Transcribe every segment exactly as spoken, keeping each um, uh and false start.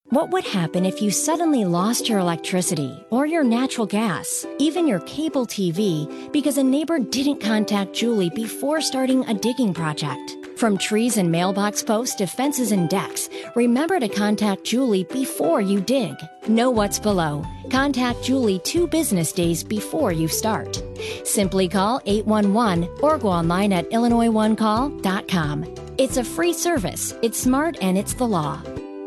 What would happen if you suddenly lost your electricity or your natural gas, even your cable T V, because a neighbor didn't contact Julie before starting a digging project? From trees and mailbox posts to fences and decks, remember to contact Julie before you dig. Know what's below. Contact Julie two business days before you start. Simply call eight one one or go online at illinois one call dot com. It's a free service, it's smart, and it's the law.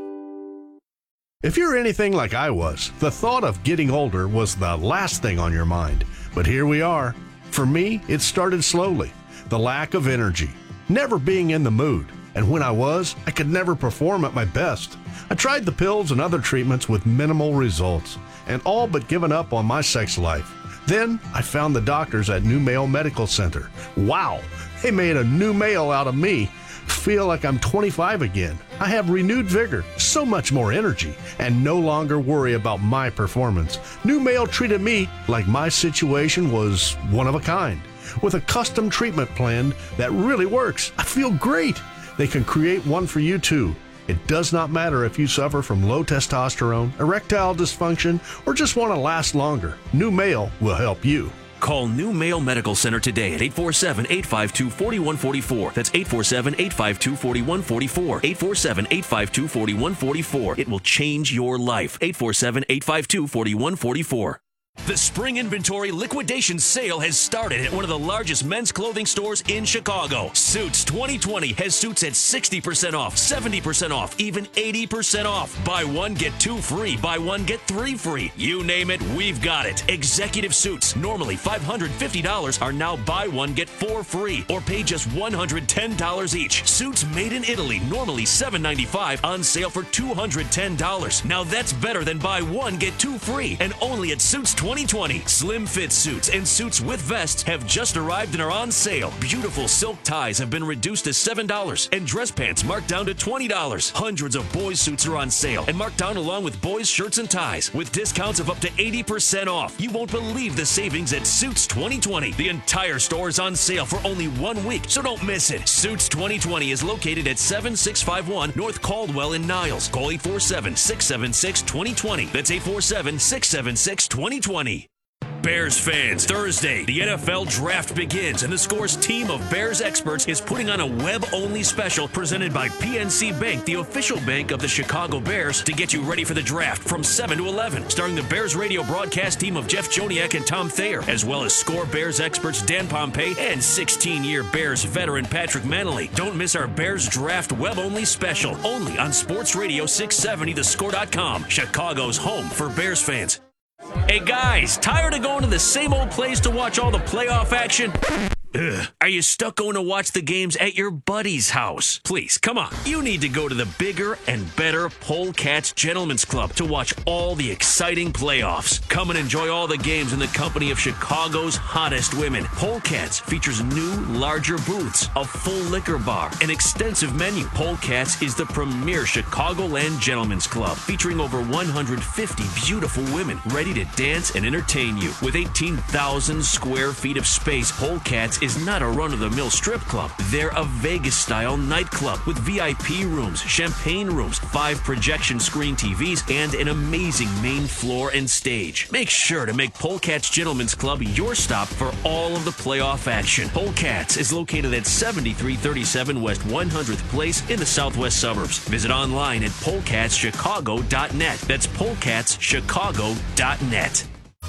If you're anything like I was, the thought of getting older was the last thing on your mind. But here we are. For me, it started slowly. The lack of energy, never being in the mood. And when I was, I could never perform at my best. I tried the pills and other treatments with minimal results, and all but given up on my sex life. Then I found the doctors at New Male Medical Center. Wow, they made a new male out of me. Feel like I'm twenty-five again. I have renewed vigor, so much more energy, and no longer worry about my performance. New Male treated me like my situation was one of a kind, with a custom treatment plan that really works. I feel great. They can create one for you too. It does not matter if you suffer from low testosterone, erectile dysfunction, or just want to last longer. New Male will help you. Call New Male Medical Center today at eight four seven, eight five two, four one four four. That's eight four seven, eight five two, four one four four. eight four seven, eight five two, four one four four. It will change your life. eight four seven, eight five two, four one four four. The spring inventory liquidation sale has started at one of the largest men's clothing stores in Chicago. Suits twenty twenty has suits at sixty percent off, seventy percent off, even eighty percent off. Buy one, get two free. Buy one, get three free. You name it, we've got it. Executive suits, normally five hundred fifty dollars, are now buy one, get four free, or pay just one hundred ten dollars each. Suits made in Italy, normally seven ninety-five, on sale for two hundred ten dollars. Now that's better than buy one, get two free, and only at Suits twenty twenty. Slim fit suits and suits with vests have just arrived and are on sale. Beautiful silk ties have been reduced to seven dollars, and dress pants marked down to twenty dollars. Hundreds of boys' suits are on sale and marked down along with boys' shirts and ties, with discounts of up to eighty percent off. You won't believe the savings at Suits twenty twenty. The entire store is on sale for only one week, so don't miss it. Suits twenty twenty is located at seven six five one North Caldwell in Niles. Call eight four seven, six seven six, two zero two zero. That's eight four seven, six seven six, two zero two zero. Bears fans, Thursday, the N F L Draft begins, and the Score's team of Bears experts is putting on a web-only special presented by P N C Bank, the official bank of the Chicago Bears, to get you ready for the draft from seven to eleven, starring the Bears radio broadcast team of Jeff Joniak and Tom Thayer, as well as Score Bears experts Dan Pompei and sixteen-year Bears veteran Patrick Manley. Don't miss our Bears Draft web-only special, only on Sports Radio six seventy the score dot com, Chicago's home for Bears fans. Hey guys, tired of going to the same old place to watch all the playoff action? Ugh. Are you stuck going to watch the games at your buddy's house? Please, come on. You need to go to the bigger and better Polecats Gentlemen's Club to watch all the exciting playoffs. Come and enjoy all the games in the company of Chicago's hottest women. Polecats features new, larger booths, a full liquor bar, an extensive menu. Polecats is the premier Chicagoland Gentlemen's Club, featuring over one hundred fifty beautiful women ready to dance and entertain you. With eighteen thousand square feet of space, Polecats is not a run-of-the-mill strip club. They're a Vegas-style nightclub with V I P rooms, champagne rooms, five projection screen T Vs, and an amazing main floor and stage. Make sure to make Polecats Gentlemen's Club your stop for all of the playoff action. Polecats is located at seventy-three thirty-seven West one hundredth Place in the southwest suburbs. Visit online at polecats chicago dot net. That's polecats chicago dot net.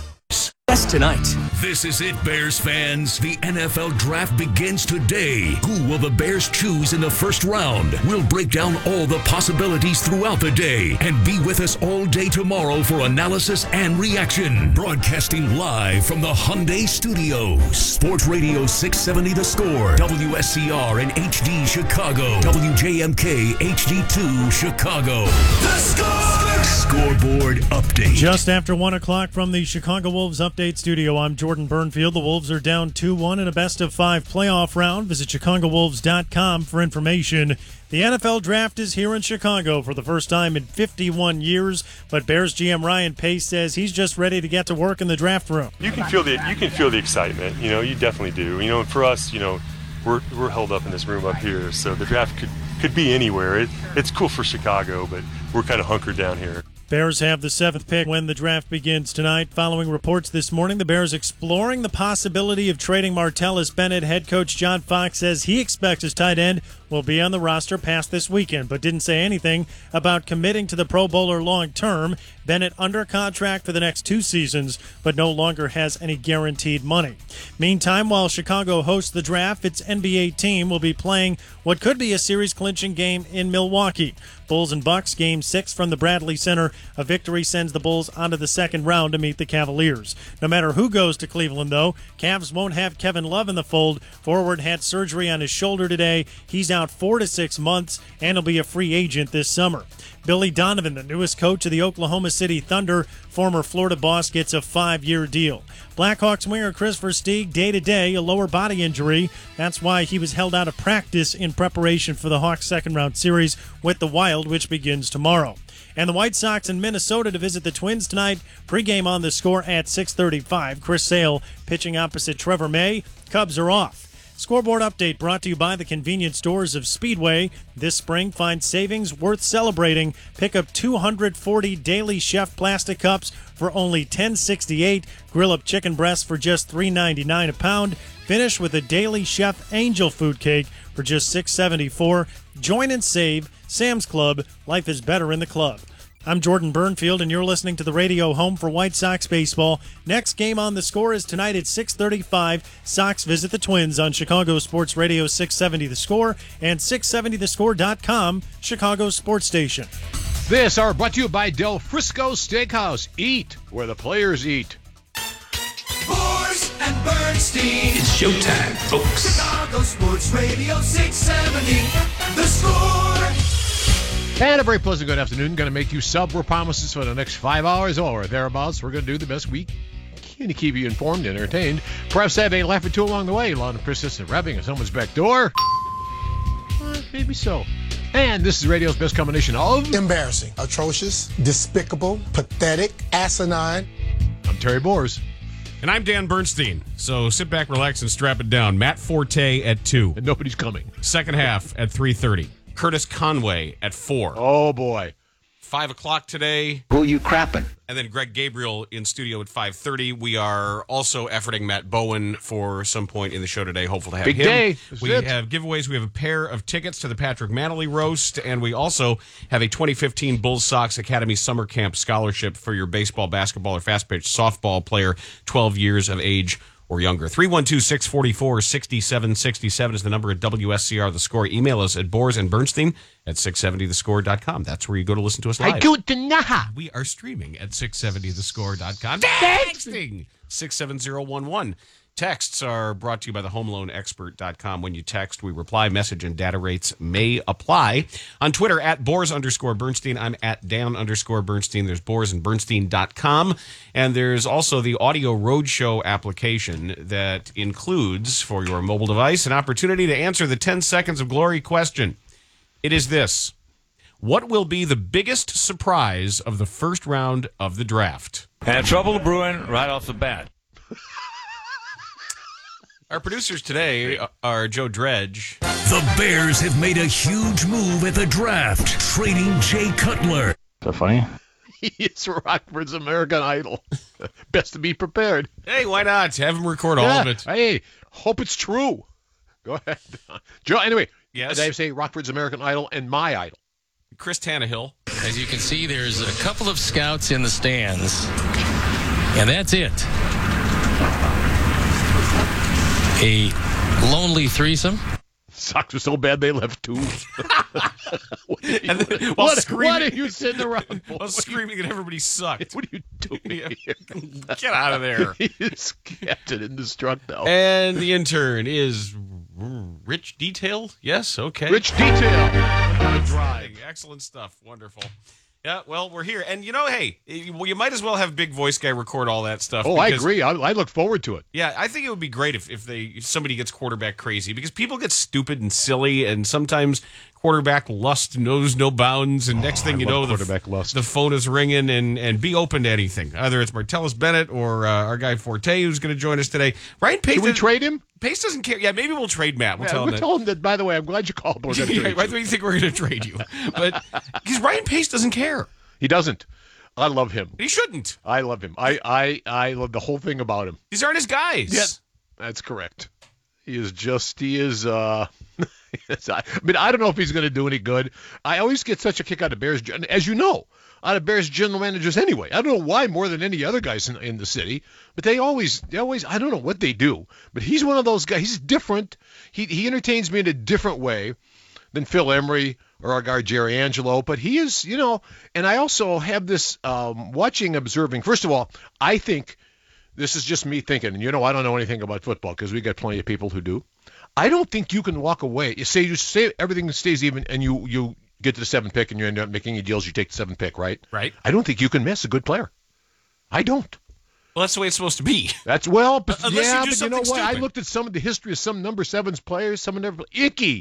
Tonight. This is it, Bears fans. The N F L Draft begins today. Who will the Bears choose in the first round? We'll break down all the possibilities throughout the day and be with us all day tomorrow for analysis and reaction. Broadcasting live from the Hyundai Studios. Sports Radio six seventy The Score. W S C R and H D Chicago. W J M K H D two Chicago. The Score! Scoreboard update. Just after one o'clock from the Chicago Wolves Update Studio, I'm Jordan Burnfield. The Wolves are down two one in a best-of-five playoff round. Visit chicago wolves dot com for information. The N F L Draft is here in Chicago for the first time in fifty-one years, but Bears G M Ryan Pace says he's just ready to get to work in the draft room. You can feel the you can feel the excitement. You know, you definitely do. You know, and for us, you know, we're we're held up in this room up here. So the draft could could be anywhere. It, it's cool for Chicago, but we're kind of hunkered down here. Bears have the seventh pick when the draft begins tonight. Following reports this morning, the Bears exploring the possibility of trading Martellus Bennett. Head coach John Fox says he expects his tight end will be on the roster past this weekend, but didn't say anything about committing to the Pro Bowler long term. Bennett under contract for the next two seasons, but no longer has any guaranteed money. Meantime, while Chicago hosts the draft, its N B A team will be playing what could be a series-clinching game in Milwaukee. Bulls and Bucks, Game six from the Bradley Center. A victory sends the Bulls onto the second round to meet the Cavaliers. No matter who goes to Cleveland, though, Cavs won't have Kevin Love in the fold. Forward had surgery on his shoulder today. He's out four to six months and will be a free agent this summer. Billy Donovan, the newest coach of the Oklahoma City Thunder, former Florida boss, gets a five-year deal. Blackhawks winger Chris Versteeg, day-to-day, a lower body injury. That's why he was held out of practice in preparation for the Hawks' second-round series with the Wild, which begins tomorrow. And the White Sox in Minnesota to visit the Twins tonight. Pre-game on the Score at six thirty-five. Chris Sale pitching opposite Trevor May. Cubs are off. Scoreboard update brought to you by the convenience stores of Speedway. This spring, find savings worth celebrating. Pick up two hundred forty Daily Chef plastic cups for only ten dollars and sixty-eight cents. Grill up chicken breasts for just three dollars and ninety-nine cents a pound. Finish with a Daily Chef Angel Food Cake for just six dollars and seventy-four cents. Join and save. Sam's Club. Life is better in the club. I'm Jordan Burnfield, and you're listening to the radio home for White Sox baseball. Next game on the Score is tonight at six thirty-five. Sox visit the Twins on Chicago Sports Radio six seventy The Score and six seventy the score dot com, Chicago sports station. This are brought to you by Del Frisco Steakhouse. Eat where the players eat. Bors and Bernstein. It's showtime, folks. Chicago Sports Radio six seventy The Score. And a very pleasant good afternoon. Going to make you several promises for the next five hours or thereabouts. We're going to do the best we can to keep you informed and entertained. Perhaps have a laugh or two along the way. A lot of persistent rapping at someone's back door. Uh, maybe so. And this is radio's best combination of embarrassing, atrocious, despicable, pathetic, asinine. I'm Terry Bors. And I'm Dan Bernstein. So sit back, relax, and strap it down. Matt Forte at two. And nobody's coming. Second half at three thirty. Curtis Conway at four. Oh, boy. Five o'clock today. Who you crapping? And then Greg Gabriel in studio at five thirty. We are also efforting Matt Bowen for some point in the show today. Hopeful to have Big him. day. This we is it. have giveaways. We have a pair of tickets to the Patrick Manley Roast, and we also have a twenty fifteen Bulls Sox Academy Summer Camp Scholarship for your baseball, basketball, or fast-pitch softball player, twelve years of age or younger. three one two, six four four, six seven six seven is the number at W S C R The Score. Email us at Bors and Bernstein at six seventy the score dot com. That's where you go to listen to us live. I do it to Naha. We are streaming at six seventy the score dot com. Texting six seven zero one one. Texts are brought to you by the home loan expert dot com. When you text, we reply. Message and data rates may apply. On Twitter, at Bors underscore Bernstein. I'm at Dan underscore Bernstein. There's Bors and Bernstein dot com. And there's also the Audio Roadshow application that includes, for your mobile device, an opportunity to answer the ten seconds of glory question. It is this: what will be the biggest surprise of the first round of the draft? And trouble brewing right off the bat. Our producers today are Joe Dredge. The Bears have made a huge move at the draft, trading Jay Cutler. Is that funny? It's Rockford's American Idol. Best to be prepared. Hey, why not? Have him record all yeah. of it. Hey, hope it's true. Go ahead. Joe, anyway, yes. Did I say Rockford's American Idol and my idol? Chris Tannehill. As you can see, there's a couple of scouts in the stands, and that's it. A lonely threesome. Sox were so bad they left two. what, are you, and then, what, what are you sitting around for? While screaming that everybody sucked. What are you doing here? Get out of there. He's Captain Indestructo. And the intern is Rich Detail? Yes, okay. Rich Detail. Drive. Excellent stuff. Wonderful. Yeah, well, we're here. And, you know, hey, well, you might as well have Big Voice Guy record all that stuff. Oh, because, I agree. I, I look forward to it. Yeah, I think it would be great if, if they if somebody gets quarterback crazy, because people get stupid and silly, and sometimes quarterback lust knows no bounds, and next Oh, thing I you love know, the, quarterback lust. the phone is ringing, and, and be open to anything. Either it's Martellus Bennett or uh, our guy Forte, who's going to join us today. Ryan Pace. Should we doesn't- trade him? Pace doesn't care. Yeah, maybe we'll trade Matt. We'll Yeah, tell him we'll that. tell him that, by the way, I'm glad you called. We're gonna Yeah, trade why you. do you think we're going to trade you? But because Ryan Pace doesn't care. He doesn't. I love him. He shouldn't. I love him. I, I, I love the whole thing about him. These aren't his guys. Yeah, that's correct. He is just, he is, uh, I mean, I don't know if he's going to do any good. I always get such a kick out of Bears, as you know, out of Bears general managers anyway. I don't know why more than any other guys in, in the city, but they always, they always, I don't know what they do, but he's one of those guys. He's different. He, he entertains me in a different way than Phil Emery or our guy Jerry Angelo, but he is, you know, and I also have this um, watching, observing. First of all, I think this is just me thinking, and you know, I don't know anything about football because we got plenty of people who do. I don't think you can walk away. You say you say everything stays even, and you you get to the seventh pick, and you end up making your deals. You take the seventh pick, right? Right. I don't think you can miss a good player. I don't. Well, that's the way it's supposed to be. That's well, but Unless you yeah, do but you know something what? I stupid. looked at some of the history of some number sevens players. Some of them icky.